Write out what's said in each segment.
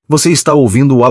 Você está ouvindo o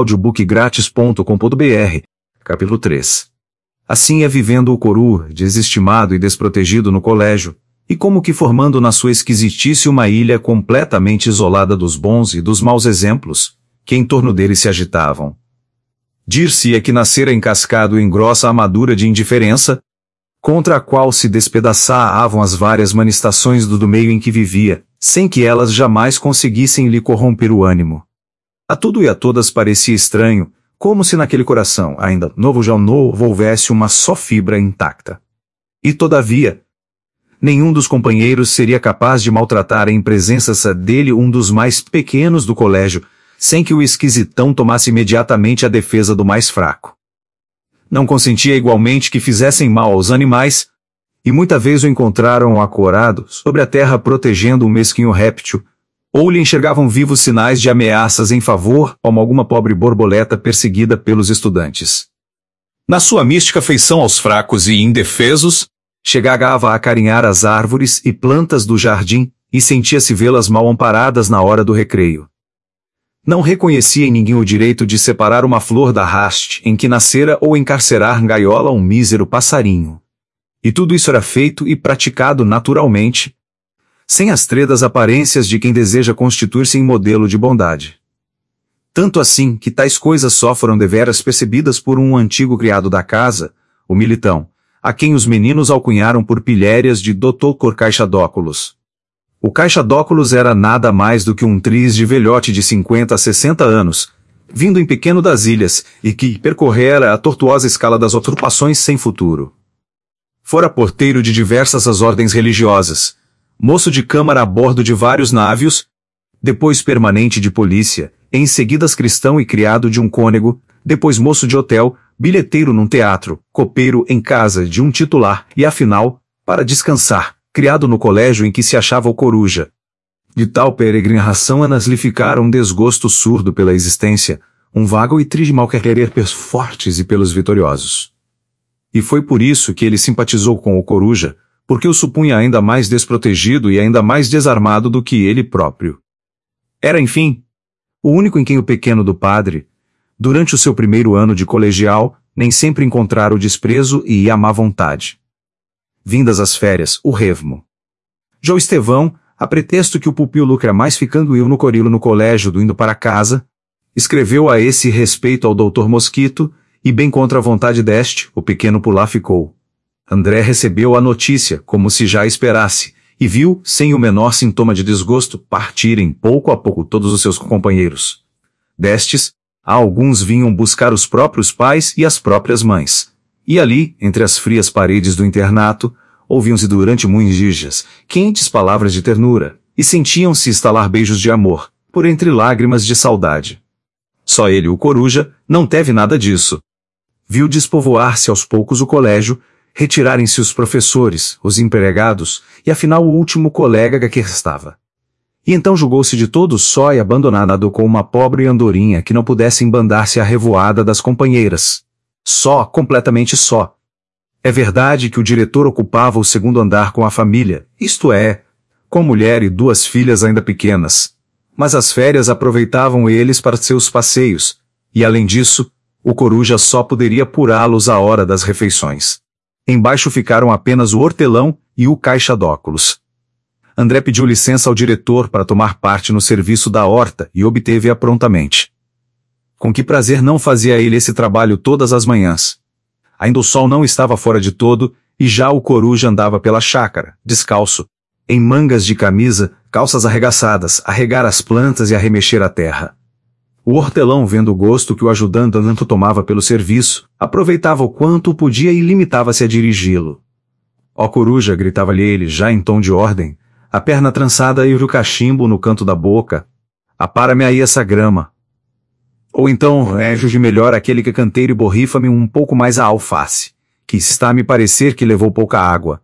audiobookgratis.com.br, capítulo 3. Assim é vivendo o Coru, desestimado e desprotegido no colégio, e como que formando na sua esquisitice uma ilha completamente isolada dos bons e dos maus exemplos, que em torno dele se agitavam. Dir-se-ia que nascera encascado em grossa armadura de indiferença, contra a qual se despedaçavam as várias manifestações do meio em que vivia, sem que elas jamais conseguissem lhe corromper o ânimo. A tudo e a todas parecia estranho, como se naquele coração, ainda novo já novo, houvesse uma só fibra intacta. E todavia, nenhum dos companheiros seria capaz de maltratar em presença dele um dos mais pequenos do colégio, sem que o esquisitão tomasse imediatamente a defesa do mais fraco. Não consentia igualmente que fizessem mal aos animais, e muita vez o encontraram acorado sobre a terra protegendo um mesquinho réptil, ou lhe enxergavam vivos sinais de ameaças em favor, como alguma pobre borboleta perseguida pelos estudantes. Na sua mística afeição aos fracos e indefesos, chegava a acarinhar as árvores e plantas do jardim, e sentia-se vê-las mal amparadas na hora do recreio. Não reconhecia em ninguém o direito de separar uma flor da haste em que nascera ou encarcerar em gaiola um mísero passarinho. E tudo isso era feito e praticado naturalmente, sem as tredas aparências de quem deseja constituir-se em modelo de bondade. Tanto assim que tais coisas só foram deveras percebidas por um antigo criado da casa, o Militão, a quem os meninos alcunharam por pilhérias de Dr. Caixadóculos. O Caixadóculos era nada mais do que um triz de velhote de 50 a 60 anos, vindo em pequeno das ilhas, e que percorrera a tortuosa escala das ocupações sem futuro. Fora porteiro de diversas as ordens religiosas, moço de câmara a bordo de vários navios, depois permanente de polícia, em seguida cristão e criado de um cônego, depois moço de hotel, bilheteiro num teatro, copeiro em casa de um titular e, afinal, para descansar, criado no colégio em que se achava o Coruja. De tal peregrinação anas lhe ficara um desgosto surdo pela existência, um vago e triste mal-querer pelos fortes e pelos vitoriosos. E foi por isso que ele simpatizou com o Coruja, porque o supunha ainda mais desprotegido e ainda mais desarmado do que ele próprio. Era, enfim, o único em quem o pequeno do padre, durante o seu primeiro ano de colegial, nem sempre encontrara o desprezo e a má vontade. Vindas as férias, o revmo. João Estevão, a pretexto que o pupilo lucra mais ficando eu no corilo no colégio do indo para casa, escreveu a esse respeito ao doutor Mosquito, e bem contra a vontade deste, o pequeno por lá ficou. André recebeu a notícia, como se já esperasse, e viu, sem o menor sintoma de desgosto, partirem pouco a pouco todos os seus companheiros. Destes, alguns vinham buscar os próprios pais e as próprias mães. E ali, entre as frias paredes do internato, ouviam-se durante muitos dias quentes palavras de ternura, e sentiam-se estalar beijos de amor, por entre lágrimas de saudade. Só ele, o Coruja, não teve nada disso. Viu despovoar-se aos poucos o colégio, retirarem-se os professores, os empregados, e afinal o último colega que restava. E então julgou-se de todo só e abandonado com uma pobre andorinha que não pudesse embandar-se à revoada das companheiras. Só, completamente só. É verdade que o diretor ocupava o segundo andar com a família, isto é, com mulher e 2 filhas ainda pequenas. Mas as férias aproveitavam eles para seus passeios, e além disso, o Coruja só poderia apurá-los à hora das refeições. Embaixo ficaram apenas o hortelão e o Caixadóculos. André pediu licença ao diretor para tomar parte no serviço da horta e obteve-a prontamente. Com que prazer não fazia ele esse trabalho todas as manhãs. Ainda o sol não estava fora de todo, e já o Coruja andava pela chácara, descalço, em mangas de camisa, calças arregaçadas, a regar as plantas e a remexer a terra. O hortelão, vendo o gosto que o ajudante tanto tomava pelo serviço, aproveitava o quanto podia e limitava-se a dirigi-lo. Ó Coruja, gritava-lhe ele, já em tom de ordem, a perna trançada e o cachimbo no canto da boca. Apara-me aí essa grama. Ou então, de melhor aquele que canteiro e borrifa-me um pouco mais a alface, que está a me parecer que levou pouca água.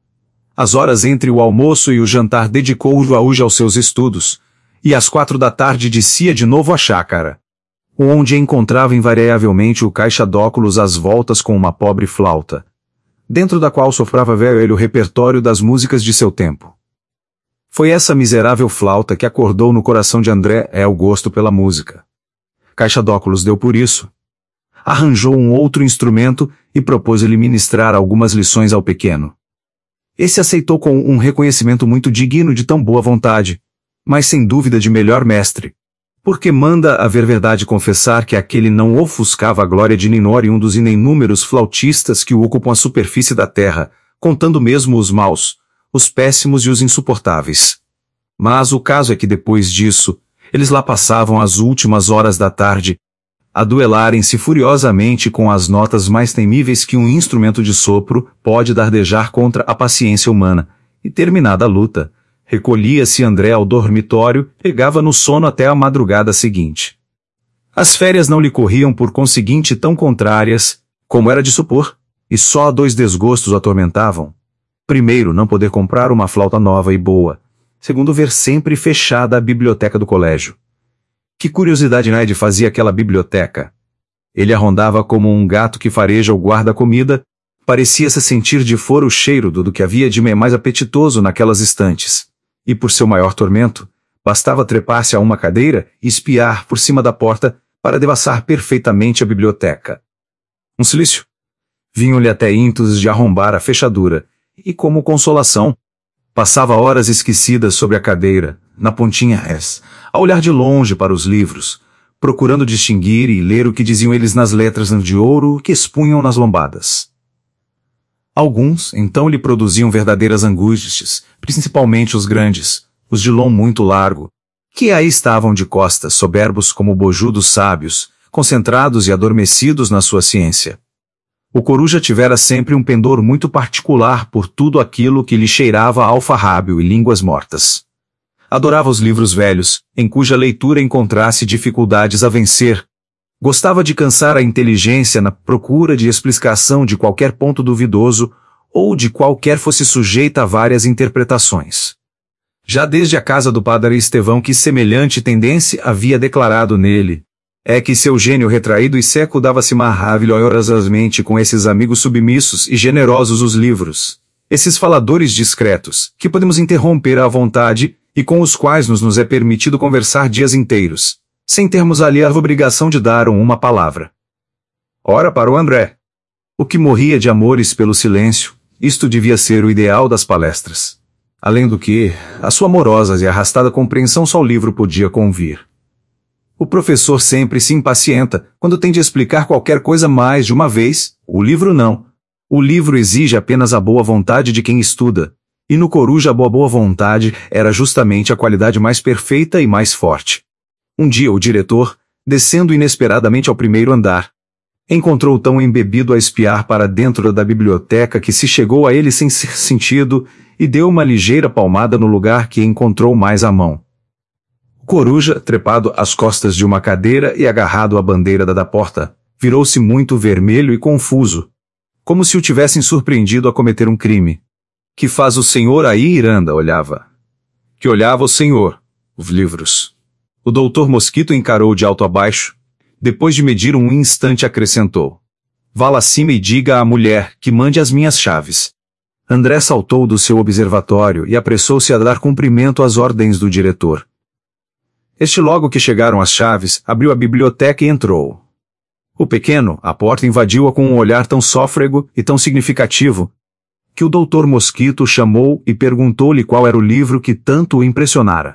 As horas entre o almoço e o jantar dedicou-o aos seus estudos, e às 4 da tarde descia de novo à chácara, onde encontrava invariavelmente o Caixadóculos às voltas com uma pobre flauta, dentro da qual soprava velho o repertório das músicas de seu tempo. Foi essa miserável flauta que acordou no coração de André o gosto pela música. Caixadóculos deu por isso. Arranjou um outro instrumento e propôs-lhe ministrar algumas lições ao pequeno. Esse aceitou com um reconhecimento muito digno de tão boa vontade, mas sem dúvida de melhor mestre. Porque manda haver verdade confessar que aquele não ofuscava a glória de Ninor e um dos inúmeros flautistas que o ocupam a superfície da terra, contando mesmo os maus, os péssimos e os insuportáveis. Mas o caso é que depois disso, eles lá passavam as últimas horas da tarde, a duelarem-se furiosamente com as notas mais temíveis que um instrumento de sopro pode dardejar contra a paciência humana, e terminada a luta, recolhia-se André ao dormitório, pegava no sono até a madrugada seguinte. As férias não lhe corriam por conseguinte tão contrárias, como era de supor, e só 2 desgostos o atormentavam. Primeiro, não poder comprar uma flauta nova e boa. Segundo, ver sempre fechada a biblioteca do colégio. Que curiosidade Ned fazia aquela biblioteca? Ele a rondava como um gato que fareja o guarda-comida, parecia-se sentir de fora o cheiro do que havia de mais apetitoso naquelas estantes. E por seu maior tormento, bastava trepar-se a uma cadeira e espiar por cima da porta para devassar perfeitamente a biblioteca. Um silício. Vinham-lhe até ímpetos de arrombar a fechadura, e como consolação, passava horas esquecidas sobre a cadeira, na pontinha S, a olhar de longe para os livros, procurando distinguir e ler o que diziam eles nas letras de ouro que expunham nas lombadas. Alguns, então, lhe produziam verdadeiras angústias, principalmente os grandes, os de lom muito largo, que aí estavam de costas, soberbos como bojudos sábios, concentrados e adormecidos na sua ciência. O coruja tivera sempre um pendor muito particular por tudo aquilo que lhe cheirava a alfarrábio e línguas mortas. Adorava os livros velhos, em cuja leitura encontrasse dificuldades a vencer. Gostava de cansar a inteligência na procura de explicação de qualquer ponto duvidoso, ou de qualquer fosse sujeita a várias interpretações. Já desde a casa do padre Estevão que semelhante tendência havia declarado nele, é que seu gênio retraído e seco dava-se maravilhosamente com esses amigos submissos e generosos os livros, esses faladores discretos, que podemos interromper à vontade, e com os quais nos é permitido conversar dias inteiros, sem termos ali a obrigação de dar uma palavra. Ora para o André, o que morria de amores pelo silêncio, isto devia ser o ideal das palestras. Além do que, a sua amorosa e arrastada compreensão só o livro podia convir. O professor sempre se impacienta quando tem de explicar qualquer coisa mais de uma vez, o livro não. O livro exige apenas a boa vontade de quem estuda, e no coruja a boa vontade era justamente a qualidade mais perfeita e mais forte. Um dia o diretor, descendo inesperadamente ao primeiro andar, encontrou-o tão embebido a espiar para dentro da biblioteca que se chegou a ele sem ser sentido e deu uma ligeira palmada no lugar que encontrou mais à mão. O coruja, trepado às costas de uma cadeira e agarrado à bandeira da porta, virou-se muito vermelho e confuso, como se o tivessem surpreendido a cometer um crime. Que faz o senhor aí, Iranda? Olhava. Que olhava o senhor? Os livros. O doutor Mosquito encarou de alto a baixo. Depois de medir um instante acrescentou. Vá lá acima e diga à mulher que mande as minhas chaves. André saltou do seu observatório e apressou-se a dar cumprimento às ordens do diretor. Este logo que chegaram as chaves, abriu a biblioteca e entrou. O pequeno, à porta, invadiu-a com um olhar tão sôfrego e tão significativo, que o doutor Mosquito chamou e perguntou-lhe qual era o livro que tanto o impressionara.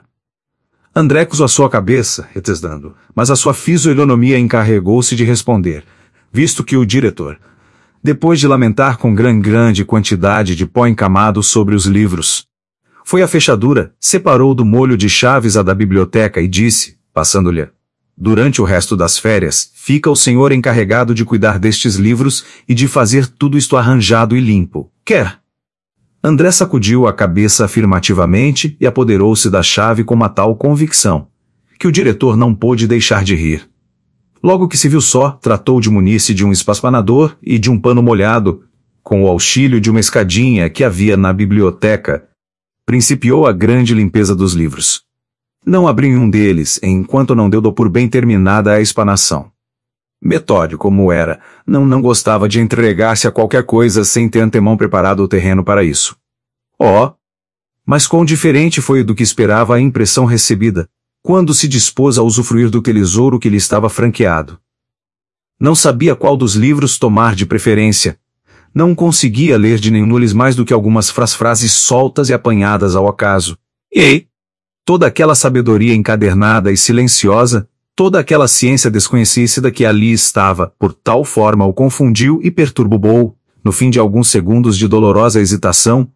André cusou a sua cabeça, retesdando, mas a sua fisionomia encarregou-se de responder, visto que o diretor, depois de lamentar com grande quantidade de pó encamado sobre os livros, foi à fechadura, separou do molho de chaves a da biblioteca e disse, passando-lhe: durante o resto das férias, fica o senhor encarregado de cuidar destes livros e de fazer tudo isto arranjado e limpo. Quer? André sacudiu a cabeça afirmativamente e apoderou-se da chave com uma tal convicção, que o diretor não pôde deixar de rir. Logo que se viu só, tratou de munir-se de um espaspanador e de um pano molhado, com o auxílio de uma escadinha que havia na biblioteca, principiou a grande limpeza dos livros. Não abriu um deles, enquanto não deu por bem terminada a expanação. Metódico como era, não gostava de entregar-se a qualquer coisa sem ter antemão preparado o terreno para isso. Mas quão diferente foi do que esperava a impressão recebida, quando se dispôs a usufruir do tesouro que lhe estava franqueado. Não sabia qual dos livros tomar de preferência. Não conseguia ler de nenhum deles mais do que algumas frases soltas e apanhadas ao acaso. E toda aquela sabedoria encadernada e silenciosa, toda aquela ciência desconhecida que ali estava, por tal forma o confundiu e perturbou, no fim de alguns segundos de dolorosa hesitação.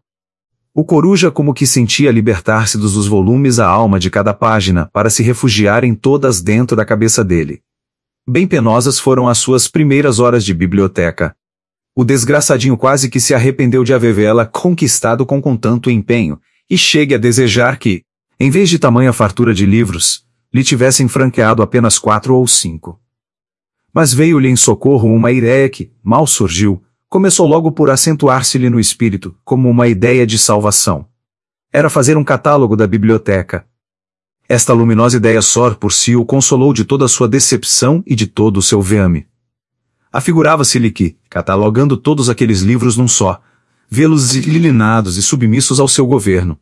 O coruja como que sentia libertar-se dos volumes a alma de cada página para se refugiarem todas dentro da cabeça dele. Bem penosas foram as suas primeiras horas de biblioteca. O desgraçadinho quase que se arrependeu de havê-la conquistado com tanto empenho, e chegue a desejar que, em vez de tamanha fartura de livros, lhe tivessem franqueado apenas 4 ou 5. Mas veio-lhe em socorro uma ideia que, mal surgiu, começou logo por acentuar-se-lhe no espírito, como uma ideia de salvação. Era fazer um catálogo da biblioteca. Esta luminosa ideia só por si o consolou de toda a sua decepção e de todo o seu vexame. Afigurava-se-lhe que, catalogando todos aqueles livros num só, vê-los ilinados e submissos ao seu governo.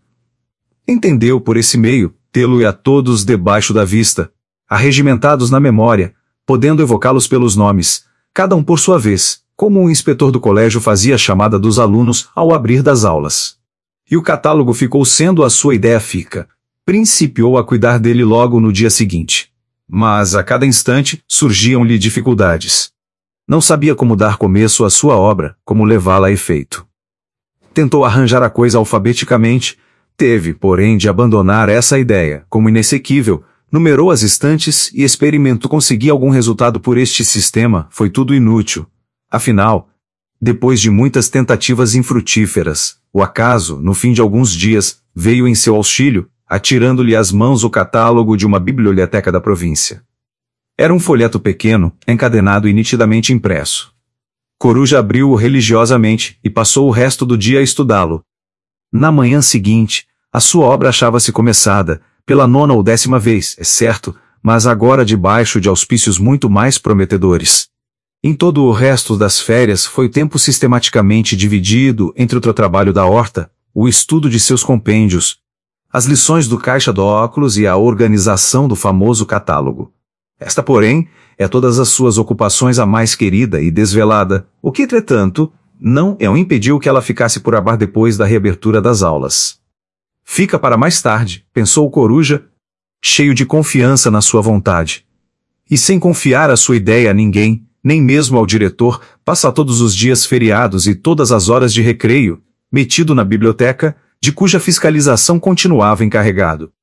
Entendeu por esse meio, tê-lo e a todos debaixo da vista, arregimentados na memória, podendo evocá-los pelos nomes, cada um por sua vez, como um inspetor do colégio fazia a chamada dos alunos ao abrir das aulas. E o catálogo ficou sendo a sua ideia fixa. Principiou a cuidar dele logo no dia seguinte. Mas a cada instante surgiam-lhe dificuldades. Não sabia como dar começo à sua obra, como levá-la a efeito. Tentou arranjar a coisa alfabeticamente, teve, porém, de abandonar essa ideia, como inexequível, numerou as estantes e experimentou conseguir algum resultado por este sistema, foi tudo inútil. Afinal, depois de muitas tentativas infrutíferas, o acaso, no fim de alguns dias, veio em seu auxílio, atirando-lhe às mãos o catálogo de uma biblioteca da província. Era um folheto pequeno, encadenado e nitidamente impresso. Coruja abriu-o religiosamente e passou o resto do dia a estudá-lo. Na manhã seguinte, a sua obra achava-se começada, pela 9ª ou 10ª vez, é certo, mas agora debaixo de auspícios muito mais prometedores. Em todo o resto das férias foi o tempo sistematicamente dividido entre o trabalho da horta, o estudo de seus compêndios, as lições do caixa do óculos e a organização do famoso catálogo. Esta, porém, é todas as suas ocupações a mais querida e desvelada, o que, entretanto, não o impediu que ela ficasse por abar depois da reabertura das aulas. Fica para mais tarde, pensou o coruja, cheio de confiança na sua vontade. E sem confiar a sua ideia a ninguém, nem mesmo ao diretor, passa todos os dias feriados e todas as horas de recreio, metido na biblioteca, de cuja fiscalização continuava encarregado.